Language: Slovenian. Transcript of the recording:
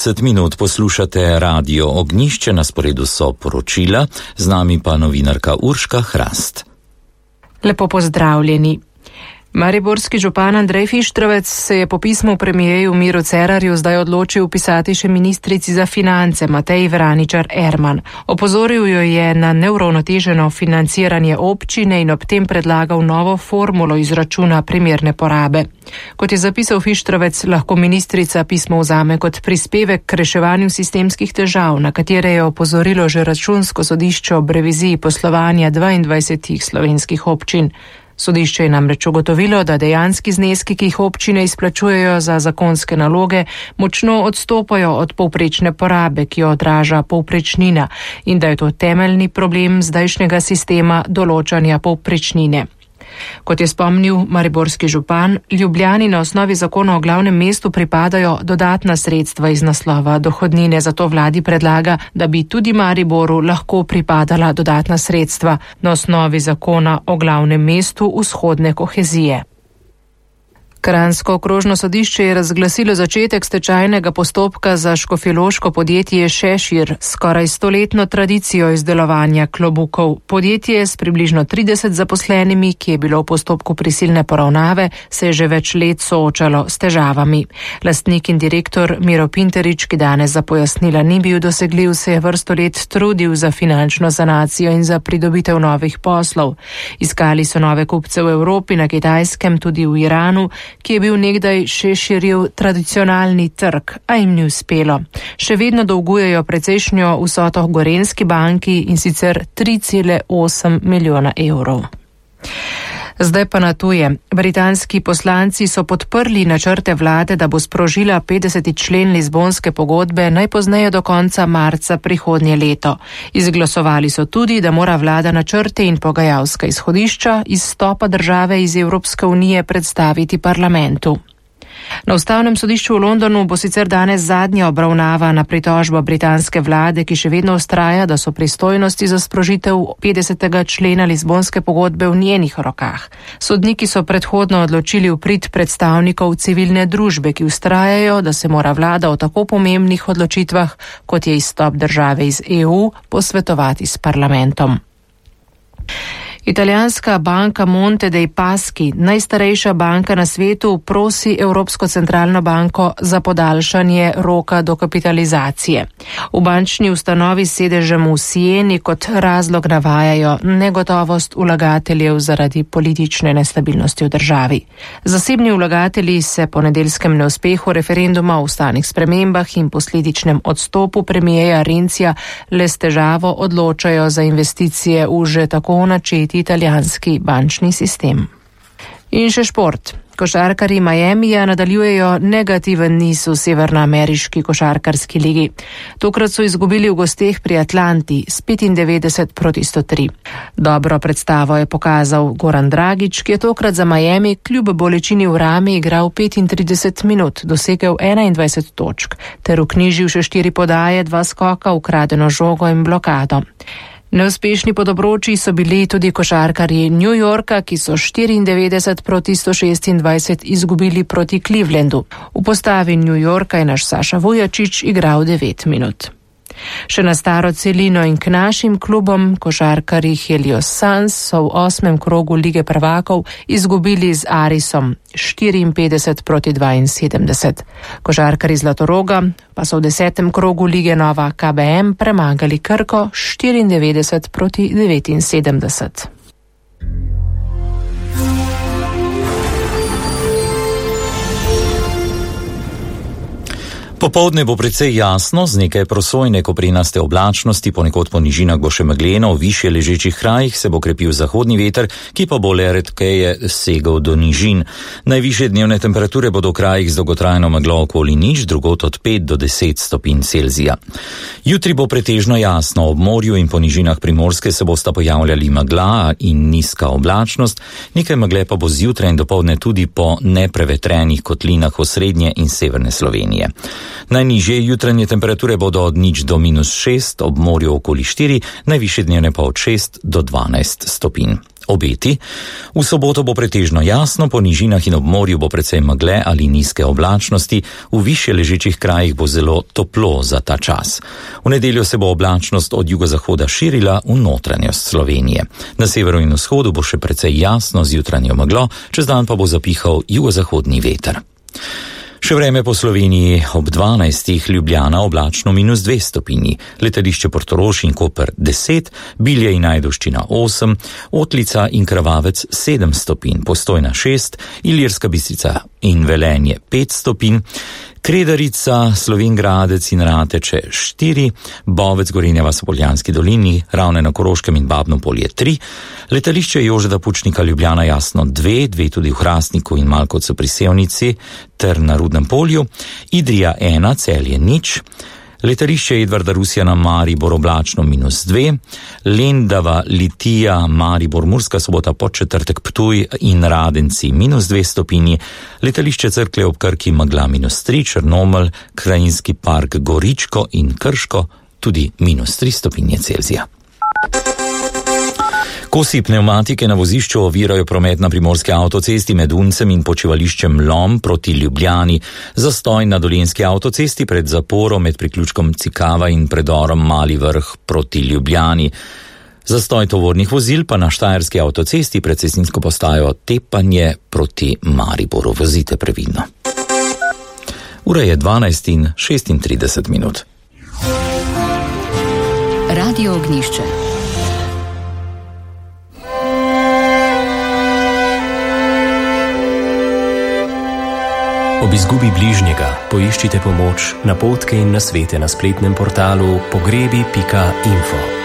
10 minut poslušate Radio Ognjišče, na sporedu so poročila, z nami pa novinarka Urška Hrast. Lepo pozdravljeni. Mariborski župan Andrej Fištrovec se je po pismu premijeju Miru Cerarju zdaj odločil pisati še ministrici za finance Mateji Vraničar Erman. Opozoril jo je na neuravnoteženo financiranje občine in ob tem predlagal novo formulo izračuna primerne porabe. Kot je zapisal Fištrovec, lahko ministrica pismo vzame kot prispevek k reševanju sistemskih težav, na katere je opozorilo že Računsko sodišče ob reviziji poslovanja 22 slovenskih občin. Sodišče je namreč ugotovilo, da dejanski zneski, ki jih občine izplačujejo za zakonske naloge, močno odstopajo od povprečne porabe, ki jo odraža povprečnina, in da je to temeljni problem zdajšnjega sistema določanja povprečnine. Kot je spomnil mariborski župan, Ljubljani na osnovi zakona o glavnem mestu pripadajo dodatna sredstva iz naslova dohodnine, zato vladi predlaga, da bi tudi Mariboru lahko pripadala dodatna sredstva na osnovi zakona o glavnem mestu vzhodne kohezije. Kranjsko okrožno sodišče je razglasilo začetek stečajnega postopka za škofjeloško podjetje Šešir s skoraj 100-letno tradicijo izdelovanja klobukov. Podjetje s približno 30 zaposlenimi, ki je bilo v postopku prisilne poravnave, se je že več let soočalo s težavami. Lastnik in direktor Miro Pinterič, ki danes za pojasnila ni bil dosegljiv, se je vrsto let trudil za finančno sanacijo in za pridobitev novih poslov. Iskali so nove kupce v Evropi, na Kitajskem, tudi v Iranu, ki je bil nekdaj Šeširjev tradicionalni trg, a jim ni uspelo. Še vedno dolgujejo precejšnjo vsoto Gorenjski banki, in sicer 3,8 milijona evrov. Zdaj pa na tuje. Britanski poslanci so podprli načrte vlade, da bo sprožila 50. člen Lizbonske pogodbe najpozneje do konca marca prihodnje leto. Izglasovali so tudi, da mora vlada načrte in pogajalska izhodišča izstopa države iz Evropske unije predstaviti parlamentu. Na ustavnem sodišču v Londonu bo sicer danes zadnja obravnava na pritožbo britanske vlade, ki še vedno vztraja, da so pristojnosti za sprožitev 50. člena Lizbonske pogodbe v njenih rokah. Sodniki so predhodno odločili v prid predstavnikov civilne družbe, ki vztrajajo, da se mora vlada o tako pomembnih odločitvah, kot je izstop države iz EU, posvetovati s parlamentom. Italijanska banka Monte dei Paschi, najstarejša banka na svetu, prosi Evropsko centralno banko za podaljšanje roka dokapitalizacije. V bančni ustanovi s sedežem v Sieni kot razlog navajajo negotovost vlagateljev zaradi politične nestabilnosti v državi. Zasebni vlagatelji se po nedeljskem neuspehu referenduma o ustavnih spremembah in posledičnem odstopu premijeja Renzija le s težavo odločajo za investicije v že tako načeti italijanski bančni sistem. In še šport. Košarkarji Miamija nadaljujejo negativen niz v severnoameriški košarkarski ligi. Tokrat so izgubili v gosteh pri Atlanti s 95-103. Dobro predstavo je pokazal Goran Dragić, ki je tokrat za Miami kljub bolečini v rami igral 35 minut, dosegel 21 točk, ter vknjižil še 4 podaje, 2 skoka, ukradeno žogo in blokado. Neuspešni podobroči so bili tudi košarkarji New Yorka, ki so 94-126 izgubili proti Clevelandu. V postavi New Yorka je naš Saša Vujačić igral 9 minut. Še na staro celino in k našim klubom, košarkarji Helios Suns so v 8. krogu Lige prvakov izgubili z Arisom 54-72. Košarkarji Zlatoroga pa so v 10. krogu Lige Nova KBM premagali Krko 94-79. Popoldne bo precej jasno, z nekaj prosojne koprenaste oblačnosti, ponekod po nižinah bo še megleno, v višje ležečih krajih se bo krepil zahodni veter, ki pa bo le redkeje segal do nižin. Najvišje dnevne temperature bodo v krajih z dolgotrajno meglo okoli nič, drugod od 5 do 10 stopinj Celzija. Jutri bo pretežno jasno, ob morju in po nižinah Primorske se bosta pojavljali megla in nizka oblačnost, nekaj megle pa bo zjutraj in dopoldne tudi po neprevetrenih kotlinah osrednje in severne Slovenije. Najnižje jutranje temperature bodo od nič do -6, ob morju okoli 4, najvišje dnevne pa od 6 do 12 stopinj. Obeti. V soboto bo pretežno jasno, po nižinah in ob morju bo precej megle ali nizke oblačnosti, v višje ležečih krajih bo zelo toplo za ta čas. V nedeljo se bo oblačnost od jugozahoda širila v notranjost Slovenije. Na severu in vzhodu bo še precej jasno z jutranjo meglo, čez dan pa bo zapihal jugozahodni veter. Še vreme po Sloveniji ob 12. Ljubljana oblačno -2 stopinji, letališče Portorož in Koper 10, Bilje in Ajdovščina 8, Otlica in Krvavec 7 stopinj, Postojna 6, Ilirska Bistrica in Velenje 5 stopinj, Kredarica, Slovenj Gradec in Rateče 4, Bovec, Gorenja vas v Poljanski dolini, Ravne na Koroškem in Babno Polje 3, letališče Jožeta Pučnika Ljubljana jasno 2 tudi v Hrastniku in Malkovcu pri Sevnici ter na Rudnem polju, Idrija 1, Celje 0, letališče Edvarda Rusjana Maribor oblačno -2, Lendava, Litija, Maribor, Murska Sobota, Podčetrtek, Ptuj in Radenci -2 stopinji, letališče Cerklje ob Krki megla -3, Črnomelj, Krajinski park Goričko in Krško tudi -3 stopinje Celzija. Kosi pnevmatike na vozišču ovirajo promet na primorski avtocesti med Uncem in počivališčem Lom proti Ljubljani, zastoj na Dolenjski avtocesti pred zaporom med priključkom Cikava in predorom Mali Vrh proti Ljubljani. Zastoj tovornih vozil pa na Štajerski avtocesti pred cestninsko postajo Tepanje proti Mariboru. Vozite previdno. Ura je 12:36. Radio Ognjišče. Ob izgubi bližnjega poiščite pomoč, napotke in nasvete na spletnem portalu pogrebi.info.